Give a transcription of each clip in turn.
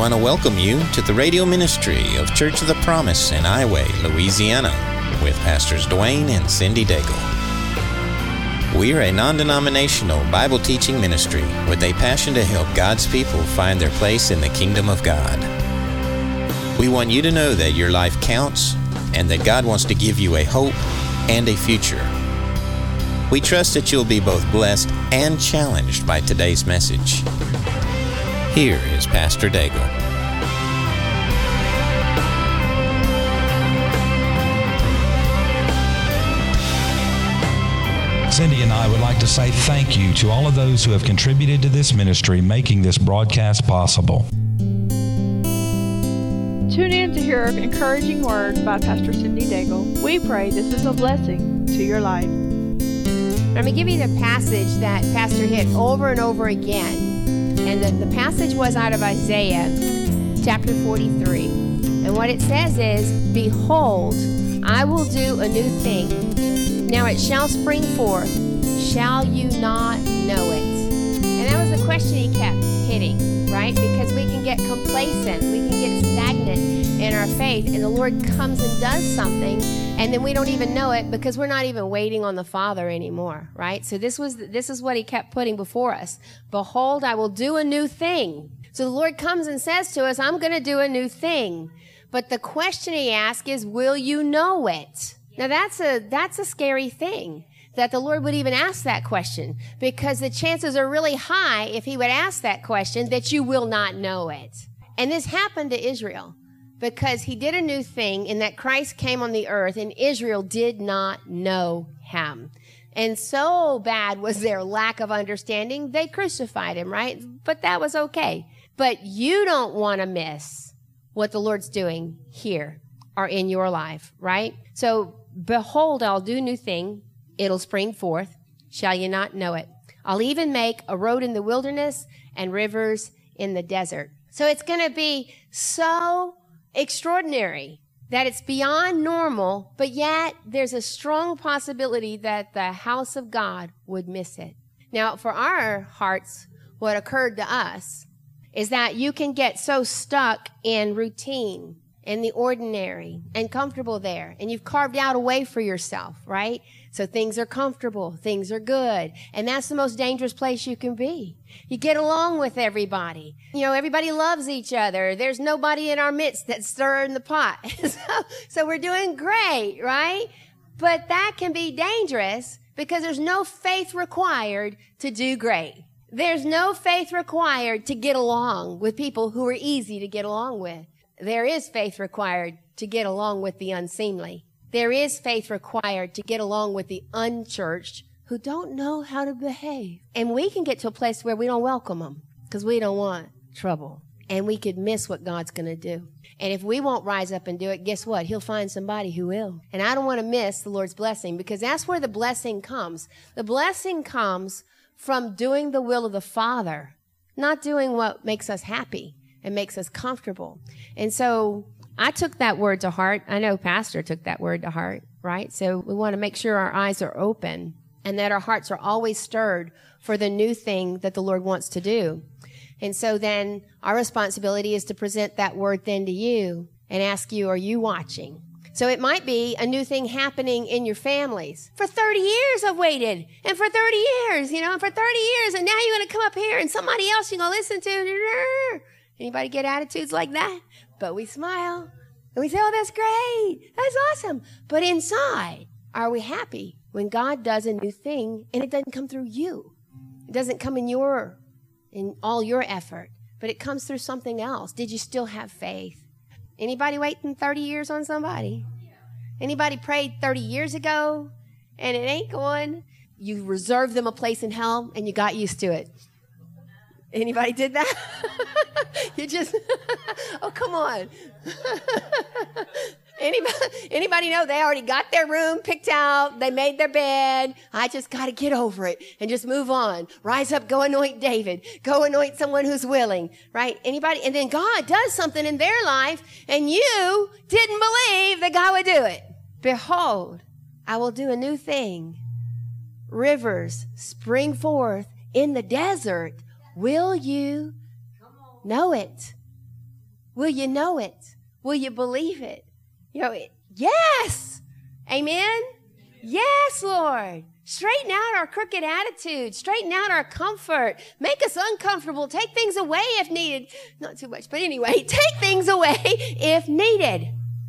want to welcome you to the radio ministry of Church of the Promise in Highway, Louisiana, with Pastors Dwayne and Cindy Daigle. We are a non-denominational Bible teaching ministry with a passion to help God's people find their place in the kingdom of God. We want you to know that your life counts and that God wants to give you a hope and a future. We trust that you'll be both blessed and challenged by today's message. Here is Pastor Daigle. Cindy and I would like to say thank you to all of those who have contributed to this ministry, making this broadcast possible. Tune in to hear an encouraging word by Pastor Cindy Daigle. We pray this is a blessing to your life. I'm going to give you the passage that Pastor hit over and over again. And the passage was out of Isaiah chapter 43. And what it says is, "Behold, I will do a new thing. Now it shall spring forth. Shall you not know it?" And that was the question he kept hitting, right? Because we can get complacent. We can get stagnant in our faith. And the Lord comes and does something. And then we don't even know it because we're not even waiting on the Father anymore, right? So this is what he kept putting before us. Behold, I will do a new thing. So the Lord comes and says to us, I'm going to do a new thing. But the question he asks is, will you know it? Now that's a scary thing, that the Lord would even ask that question, because the chances are really high, if he would ask that question, that you will not know it. And this happened to Israel, because he did a new thing in that Christ came on the earth and Israel did not know him. And so bad was their lack of understanding, they crucified him, right? But that was okay. But you don't want to miss what the Lord's doing here or in your life, right? So, behold, I'll do a new thing. It'll spring forth. Shall you not know it? I'll even make a road in the wilderness and rivers in the desert. So it's going to be so extraordinary that it's beyond normal, but yet there's a strong possibility that the house of God would miss it. Now, for our hearts, what occurred to us is that you can get so stuck in routine and the ordinary and comfortable there, and you've carved out a way for yourself, right? So things are comfortable, things are good, and that's the most dangerous place you can be. You get along with everybody. You know, everybody loves each other. There's nobody in our midst that's stirring the pot. So we're doing great, right? But that can be dangerous because there's no faith required to do great. There's no faith required to get along with people who are easy to get along with. There is faith required to get along with the unseemly. There is faith required to get along with the unchurched who don't know how to behave. And we can get to a place where we don't welcome them because we don't want trouble. And we could miss what God's going to do. And if we won't rise up and do it, guess what? He'll find somebody who will. And I don't want to miss the Lord's blessing, because that's where the blessing comes. The blessing comes from doing the will of the Father, not doing what makes us happy and makes us comfortable. And so I took that word to heart. I know Pastor took that word to heart, right? So we want to make sure our eyes are open and that our hearts are always stirred for the new thing that the Lord wants to do. And so then our responsibility is to present that word then to you and ask you, are you watching? So it might be a new thing happening in your families. For 30 years I've waited, and for 30 years, and for 30 years, and now you're going to come up here and somebody else you're going to listen to. Anybody get attitudes like that? But we smile and we say, oh, that's great. That's awesome. But inside, are we happy when God does a new thing and it doesn't come through you? It doesn't come in all your effort, but it comes through something else. Did you still have faith? Anybody waiting 30 years on somebody? Anybody prayed 30 years ago and it ain't going? You reserved them a place in hell and you got used to it. Anybody did that? You just, oh, come on. Anybody know they already got their room picked out? They made their bed. I just got to get over it and just move on. Rise up, go anoint David. Go anoint someone who's willing, right? Anybody? And then God does something in their life and you didn't believe that God would do it. Behold, I will do a new thing. Rivers spring forth in the desert. Will you know it? Will you know it? Will you believe it? Yes. Amen. Yes, Lord. Straighten out our crooked attitude. Straighten out our comfort. Make us uncomfortable. Take things away if needed. Not too much, but anyway, take things away if needed.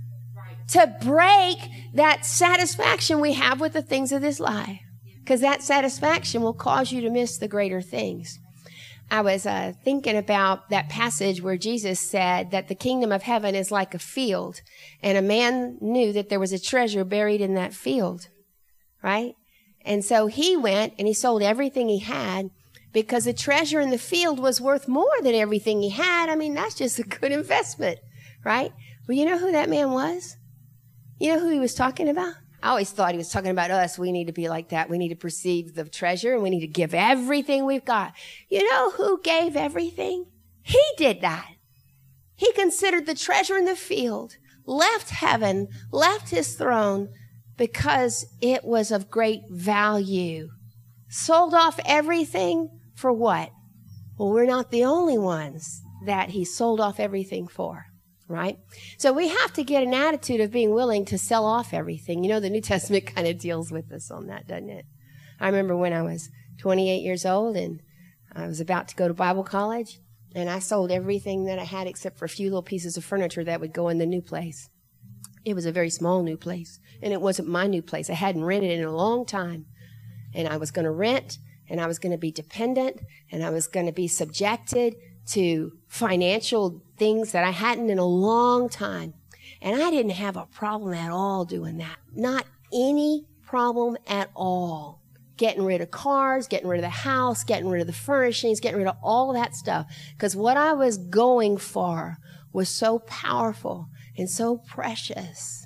To break that satisfaction we have with the things of this life. Because that satisfaction will cause you to miss the greater things. I was thinking about that passage where Jesus said that the kingdom of heaven is like a field, and a man knew that there was a treasure buried in that field, right? And so he went and he sold everything he had because the treasure in the field was worth more than everything he had. I mean, that's just a good investment, right? Well, you know who that man was? You know who he was talking about? I always thought he was talking about us. We need to be like that. We need to perceive the treasure and we need to give everything we've got. You know who gave everything? He did that. He considered the treasure in the field, left heaven, left his throne because it was of great value. Sold off everything for what? Well, we're not the only ones that he sold off everything for. Right? So we have to get an attitude of being willing to sell off everything. You know, the New Testament kind of deals with us on that, doesn't it? I remember when I was 28 years old and I was about to go to Bible college, and I sold everything that I had except for a few little pieces of furniture that would go in the new place. It was a very small new place, and it wasn't my new place. I hadn't rented in a long time, and I was going to rent, and I was going to be dependent, and I was going to be subjected to financial things that I hadn't in a long time. And I didn't have a problem at all doing that. Not any problem at all. Getting rid of cars, getting rid of the house, getting rid of the furnishings, getting rid of all that stuff. Because what I was going for was so powerful and so precious.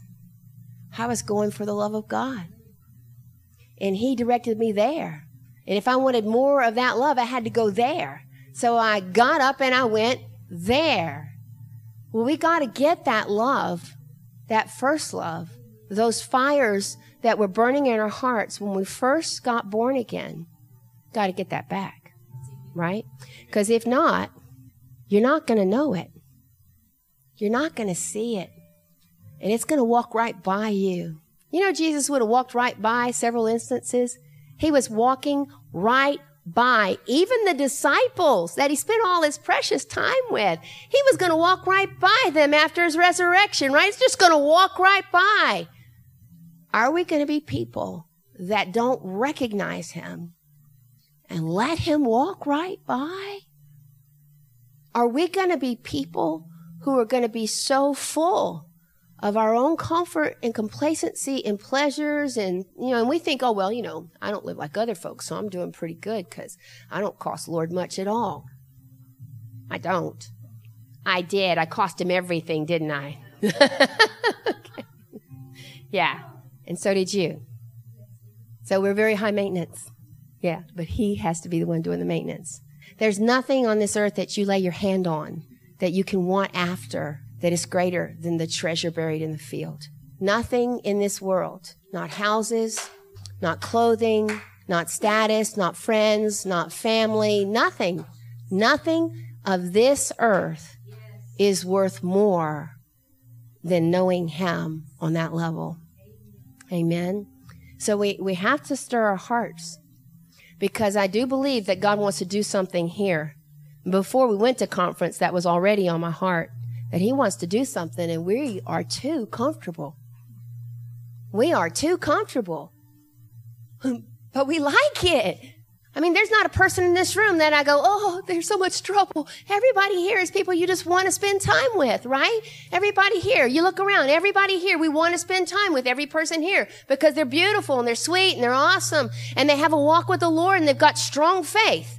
I was going for the love of God. And he directed me there. And if I wanted more of that love, I had to go there. So I got up and I went there. Well, we got to get that love, that first love, those fires that were burning in our hearts when we first got born again. Got to get that back, right? Because if not, you're not going to know it. You're not going to see it. And it's going to walk right by you. You know, Jesus would have walked right by several instances. He was walking right by even the disciples that he spent all his precious time with. He was going to walk right by them after his resurrection, right? He's just going to walk right by. Are we going to be people that don't recognize him and let him walk right by? Are we going to be people who are going to be so full of our own comfort and complacency and pleasures and, and we think, oh, well, I don't live like other folks, so I'm doing pretty good because I don't cost the Lord much at all. I don't. I did. I cost him everything, didn't I? Okay. Yeah. And so did you. So we're very high maintenance. Yeah. But he has to be the one doing the maintenance. There's nothing on this earth that you lay your hand on that you can want after that is greater than the treasure buried in the field. Nothing in this world, not houses, not clothing, not status, not friends, not family, nothing of this earth is worth more than knowing him on that level. Amen. So we have to stir our hearts because I do believe that God wants to do something here. Before we went to conference, that was already on my heart. That he wants to do something, and we are too comfortable. We are too comfortable. But we like it. I mean, there's not a person in this room that I go, oh, there's so much trouble. Everybody here is people you just want to spend time with, right? Everybody here, you look around, everybody here, we want to spend time with every person here because they're beautiful and they're sweet and they're awesome and they have a walk with the Lord and they've got strong faith.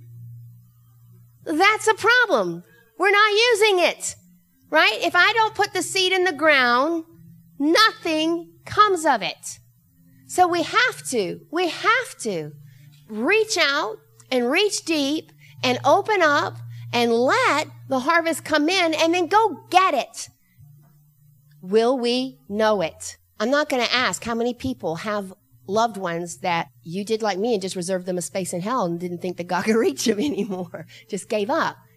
That's a problem. We're not using it. Right? If I don't put the seed in the ground, nothing comes of it. So we have to reach out and reach deep and open up and let the harvest come in and then go get it. Will we know it? I'm not going to ask how many people have loved ones that you did like me and just reserved them a space in hell and didn't think that God could reach them anymore. Just gave up.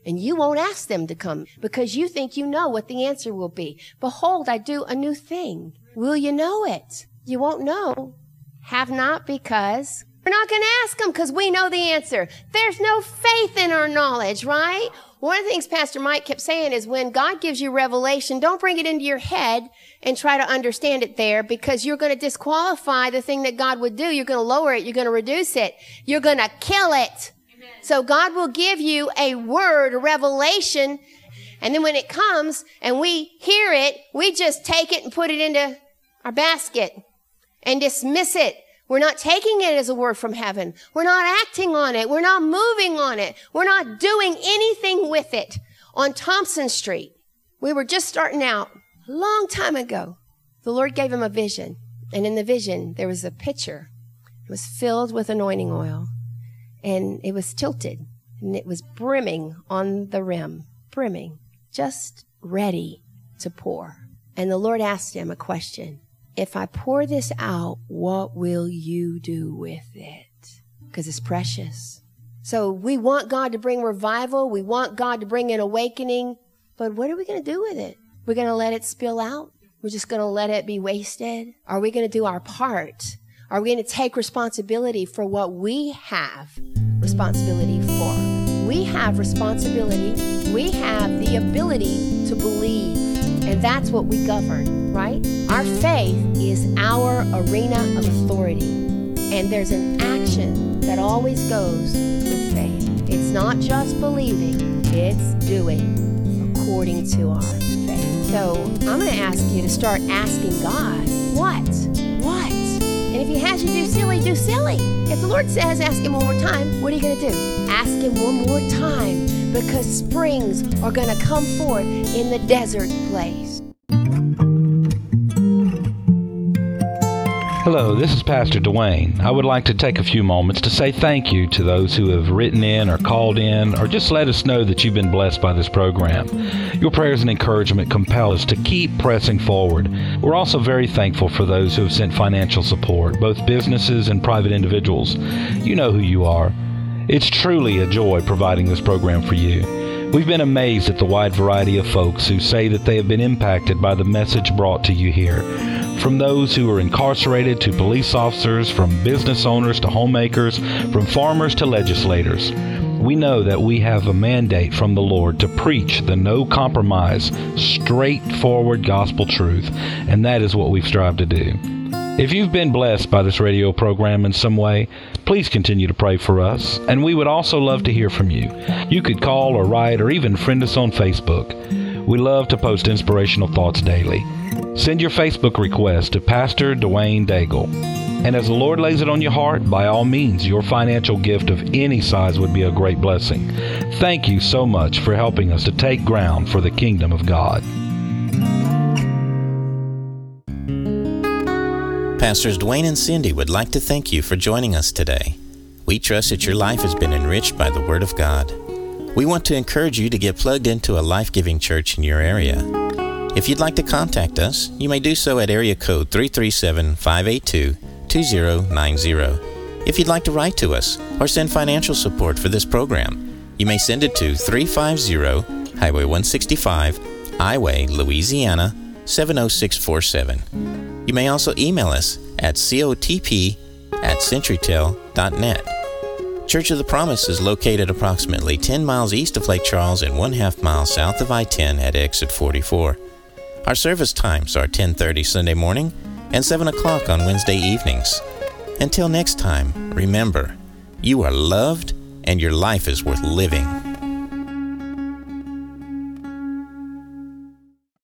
And you won't ask them to come because you think you know what the answer will be. Behold, I do a new thing. Will you know it? You won't know. Have not because we're not going to ask them because we know the answer. There's no faith in our knowledge, right? One of the things Pastor Mike kept saying is when God gives you revelation, don't bring it into your head and try to understand it there because you're going to disqualify the thing that God would do. You're going to lower it. You're going to reduce it. You're going to kill it. Amen. So God will give you a word, a revelation, and then when it comes and we hear it, we just take it and put it into our basket and dismiss it. We're not taking it as a word from heaven. We're not acting on it. We're not moving on it. We're not doing anything with it. On Thompson Street, we were just starting out a long time ago. The Lord gave him a vision. And in the vision, there was a pitcher. It was filled with anointing oil. And it was tilted. And it was brimming on the rim. Brimming. Just ready to pour. And the Lord asked him a question. If I pour this out, what will you do with it? Because it's precious. So we want God to bring revival. We want God to bring an awakening. But what are we going to do with it? We're going to let it spill out? We're just going to let it be wasted? Are we going to do our part? Are we going to take responsibility for what we have responsibility for? We have responsibility. We have the ability to believe. And that's what we govern, right? Our faith is our arena of authority. And there's an action that always goes with faith. It's not just believing, it's doing according to our faith. So I'm going to ask you to start asking God, what? And if he has you do silly, do silly. If the Lord says ask him one more time, what are you going to do? Ask him one more time because springs are going to come forth in the desert place. Hello, this is Pastor Dwayne. I would like to take a few moments to say thank you to those who have written in or called in or just let us know that you've been blessed by this program. Your prayers and encouragement compel us to keep pressing forward. We're also very thankful for those who have sent financial support, both businesses and private individuals. You know who you are. It's truly a joy providing this program for you. We've been amazed at the wide variety of folks who say that they have been impacted by the message brought to you here. From those who are incarcerated to police officers, from business owners to homemakers, from farmers to legislators. We know that we have a mandate from the Lord to preach the no-compromise, straightforward gospel truth, and that is what we've strived to do. If you've been blessed by this radio program in some way, please continue to pray for us, and we would also love to hear from you. You could call or write or even friend us on Facebook. We love to post inspirational thoughts daily. Send your Facebook request to Pastor Dwayne Daigle. And as the Lord lays it on your heart, by all means, your financial gift of any size would be a great blessing. Thank you so much for helping us to take ground for the kingdom of God. Pastors Dwayne and Cindy would like to thank you for joining us today. We trust that your life has been enriched by the Word of God. We want to encourage you to get plugged into a life-giving church in your area. If you'd like to contact us, you may do so at area code 337-582-2090. If you'd like to write to us or send financial support for this program, you may send it to 350 Highway 165, Iway, Louisiana, 70647. You may also email us at cotp@centurytel.net. Church of the Promise is located approximately 10 miles east of Lake Charles and 1/2 mile south of I-10 at exit 44. Our service times are 10:30 Sunday morning and 7 o'clock on Wednesday evenings. Until next time, remember, you are loved and your life is worth living.